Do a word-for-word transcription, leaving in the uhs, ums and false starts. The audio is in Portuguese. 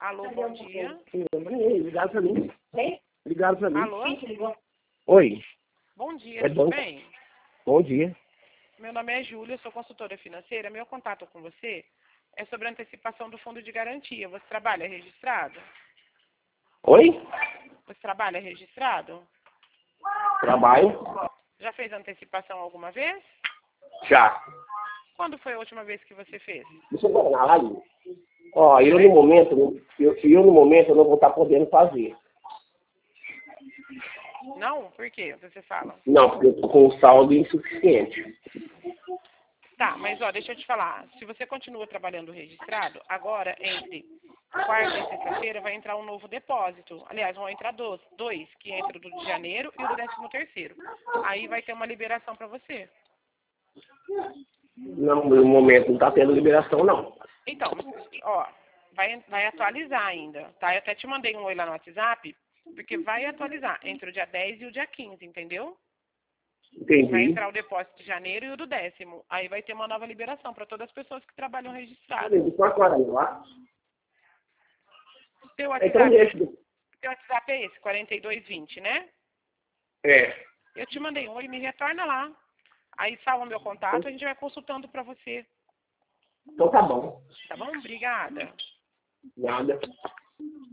Alô, bom dia. Ligaram pra mim. Ligaram pra mim. Alô? Oi. Bom dia, É tudo bom. bem? Bom dia. Meu nome é Júlia, sou consultora financeira. Meu contato com você é sobre a antecipação do fundo de garantia. Você trabalha registrado? Oi? Você trabalha registrado? Trabalho? Já fez antecipação alguma vez? Já. Quando foi a última vez que você fez? Deixa eu ver na live. Ó, eu no momento, eu, eu no momento eu não vou estar podendo fazer. Não? Por quê? Você fala. Não, porque eu tô com um saldo insuficiente. Tá, mas ó, deixa eu te falar. Se você continua trabalhando registrado, agora entre quarta e sexta-feira vai entrar um novo depósito. Aliás, vão entrar dois, dois, que entra o do de janeiro e o do décimo terceiro. Aí vai ter uma liberação para você. Não, no momento não tá tendo liberação, não. Então, ó, vai, vai atualizar ainda, tá? Eu até te mandei um oi lá no WhatsApp, porque vai atualizar entre o dia dez e o dia quinze, entendeu? Vai Entendi. entrar o depósito de janeiro e o do décimo. Aí vai ter uma nova liberação para todas as pessoas que trabalham registradas. De quatro horas lá. Teu Então WhatsApp, deixa. teu WhatsApp é esse, quarenta e dois vinte, né? É. Eu te mandei um oi, me retorna lá. Aí salva meu contato, a gente vai consultando para você. Então tá bom. Tá bom? Obrigada. Nada.